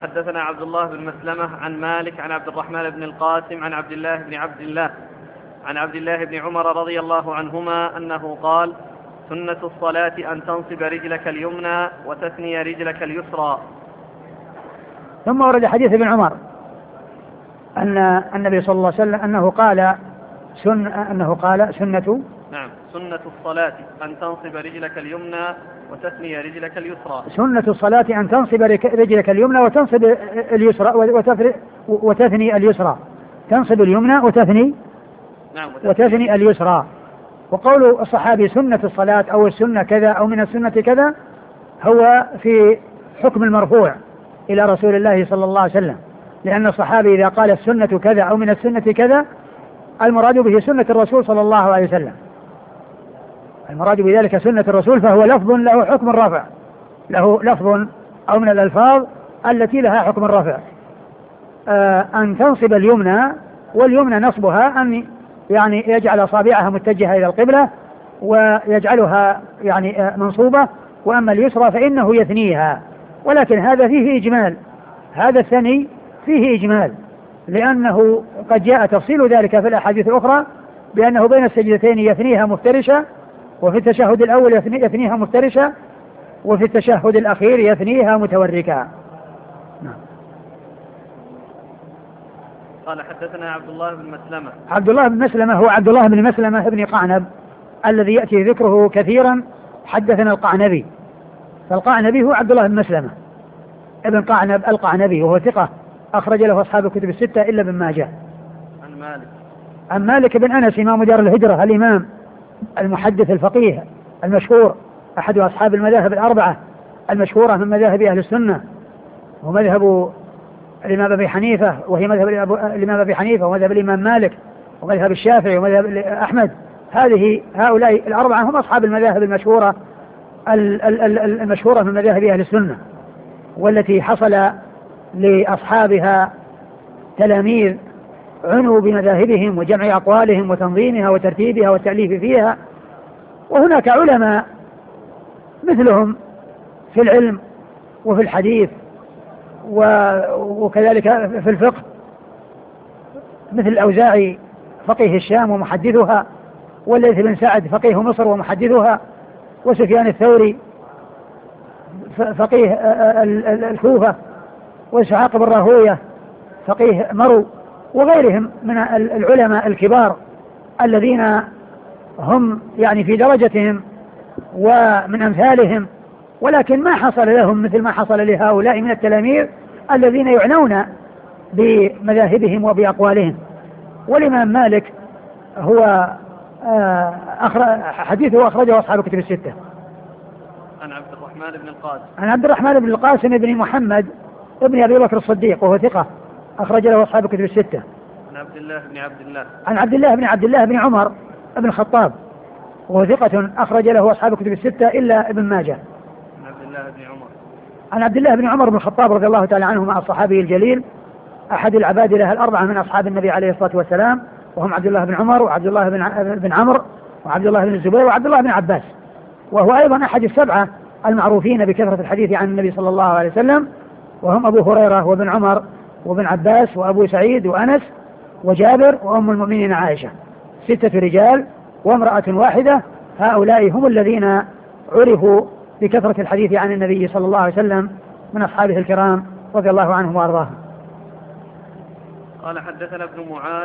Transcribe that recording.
حدثنا عبد الله بن مسلمة عن مالك عن عبد الرحمن بن القاسم عن عبد الله بن عمر رضي الله عنهما أنه قال: سنة الصلاة أن تنصب رجلك اليمنى وتثني رجلك اليسرى. ثم ورد حديث ابن عمر أن النبي صلى الله عليه وسلم أنه قال سنة الصلاة أن تنصب رجلك اليمنى وتثني رجلك اليسرى. سنة الصلاة أن تنصب رجلك اليمنى وتنصب اليسرى وتثني اليسرى. تنصب اليمنى وتثني اليسرى. وقول الصحابي سنة الصلاة أو السنة كذا أو من السنة كذا هو في حكم المرفوع إلى رسول الله صلى الله عليه وسلم، لأن الصحابي إذا قال السنة كذا أو من السنة كذا المراد به سنة الرسول صلى الله عليه وسلم، المراد بذلك سنة الرسول، فهو لفظ له حكم الرفع، له لفظ أو من الألفاظ التي لها حكم الرفع. أن تنصب اليمنى، واليمنى نصبها أن يعني يجعل أصابعها متجهة إلى القبلة ويجعلها يعني منصوبة، وأما اليسرى فإنه يثنيها، ولكن هذا فيه إجمال، هذا الثني فيه إجمال، لأنه قد جاء تفصيل ذلك في الأحاديث الأخرى بأنه بين السجدتين يثنيها مفترشة، وفي التشهد الأول يثنيها مفترشة، وفي التشهد الأخير يثنيها متوركا. قال: حدثنا عبد الله بن مسلمة. عبد الله بن مسلمة هو عبد الله بن مسلمة بن قعنب الذي يأتي ذكره كثيرا. حدثنا القعنبي، فالقعنبي هو عبد الله بن مسلمة ابن قعنب القعنبي، وهو ثقة أخرج له أصحاب الكتب الستة إلا ابن ماجه. عن مالك بن أنس إمام دار الهجرة الإمام المحدث الفقيه المشهور، أحد أصحاب المذاهب الأربعة المشهورة من مذاهب أهل السنة، ومذهب الإمام أبي حنيفة، وهي مذهب الإمام أبي حنيفة، ومذهب الإمام مالك، ومذهب الشافعي، ومذهب أحمد. هؤلاء الأربعة هم أصحاب المذاهب المشهورة المشهورة من مذاهب أهل السنة، والتي حصل لأصحابها تلاميذ عنوا بمذاهبهم وجمع أقوالهم وتنظيمها وترتيبها والتأليف فيها. وهناك علماء مثلهم في العلم وفي الحديث وكذلك في الفقه، مثل الأوزاعي فقيه الشام ومحدثها، والليث بن سعد فقيه مصر ومحدثها، وسفيان الثوري فقيه الكوفة، وإسحاق بن راهوية فقيه مرو، وغيرهم من العلماء الكبار الذين هم يعني في درجتهم ومن أمثالهم، ولكن ما حصل لهم مثل ما حصل لهؤلاء من التلاميذ الذين يعنون بمذاهبهم وبأقوالهم. والإمام مالك هو حديثه أخرجه أصحاب الكتب الستة. عن عبد الرحمن بن القاسم. عن عبد الرحمن بن القاسم بن محمد ابن أبي بكر الصديق، وهو ثقة أخرج له أصحاب الكتب الستة. عن عبد الله بن عبد الله بن عمر بن الخطاب، وهو ثقة أخرج له أصحاب الكتب الستة إلا ابن ماجه. عن عبد الله بن عمر بن الخطاب رضي الله تعالى عنه، مع الصحابي الجليل أحد العباد له الأربعة من أصحاب النبي عليه الصلاة والسلام، وهم عبد الله بن عمر وعبد الله بن عمرو وعبد الله بن الزبير وعبد الله بن عباس، وهو أيضا أحد السبعة المعروفين بكثرة الحديث عن النبي صلى الله عليه وسلم، وهم أبو هريرة وابن عمر وابن عباس وأبو سعيد وأنس وجابر وأم المؤمنين عائشة، 6 رجال وامرأة واحدة. هؤلاء هم الذين عرفوا بكثرة الحديث عن النبي صلى الله عليه وسلم من أصحابه الكرام رضي الله عنهم وأرضاهم. قال: حدثنا ابن معاذ